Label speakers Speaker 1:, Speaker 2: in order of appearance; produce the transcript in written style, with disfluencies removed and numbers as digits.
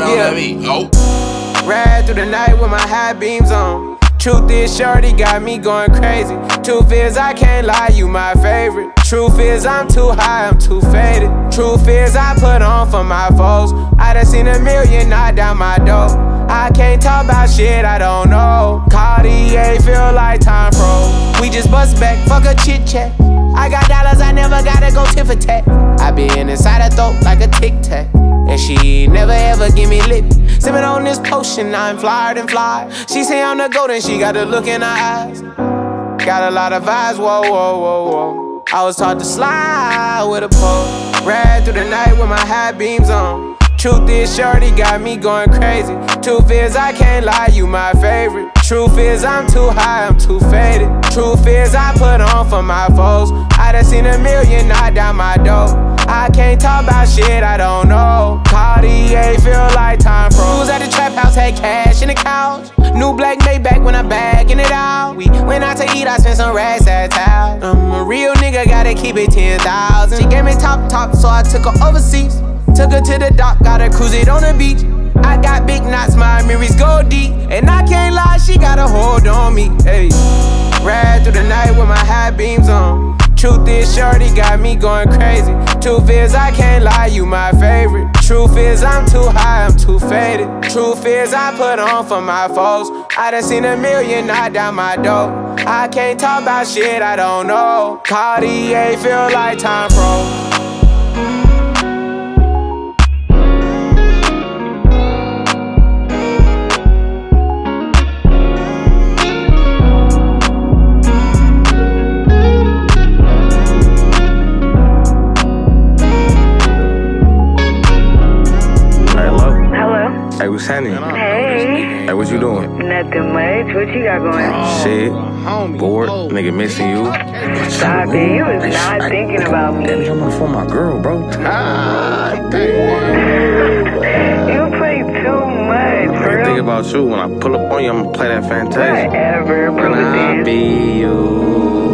Speaker 1: on that beat. Oh.
Speaker 2: Ride through the night with my high beams on. Truth is, shorty got me going crazy. Truth is, I can't lie, you my favorite. Truth is, I'm too high, I'm too faded. Truth is, I put on for my foes. I done seen a million knock down my door. I can't talk about shit I don't know. Cartier feel like time froze. We just bust back, fuck a chit chat. I got dollars, I never gotta go tit for tat. I been inside her throat like a tic tac, and she never ever give me lip. Sippin' on this potion, I'm flyer than fly. She say I'm the goat and she got the look in her eyes. Got a lot of vibes, whoa, whoa, whoa, whoa. I was taught to slide with a pole. Ride through the night with my high beams on. Truth is, shorty got me going crazy. Truth is, I can't lie, you my favorite. Truth is, I'm too high, I'm too faded. Truth is, I put on for my foes. I done seen a million knock down my door. I can't talk about shit I don't know. Cartier feel like time froze. At the trap house, had cash in the couch. New black Maybach when I'm bagging it out. We went out to eat, I spent some racks at town. I'm a real nigga, gotta keep it 10,000. She gave me top, so I took her overseas. Took her to the dock, gotta cruise it on the beach. I got big knots, my mirrors go deep. And I can't lie, she got a hold on me. Hey, ride through the night with my high beams on. Truth is, shorty got me going crazy. Truth is, I can't lie, you my favorite. Truth is, I'm too high, I'm too faded. Truth is, I put on for my foes. I done seen a million knock down my door. I can't talk about shit I don't know. Cartier feel like time froze.
Speaker 3: Hey, what's happening?
Speaker 4: Hey.
Speaker 3: Hey, what you doing?
Speaker 4: Nothing much. What you got going?
Speaker 3: Shit. Bored. Nigga missing you.
Speaker 4: Stop it. You was not thinking about me.
Speaker 3: Damn, I'm on the phone with my girl, bro.
Speaker 4: You play too much, bro.
Speaker 3: I think about you. When I pull up on you, I'm gonna play that Fantasia.
Speaker 4: Whatever, bro.
Speaker 3: When I be you.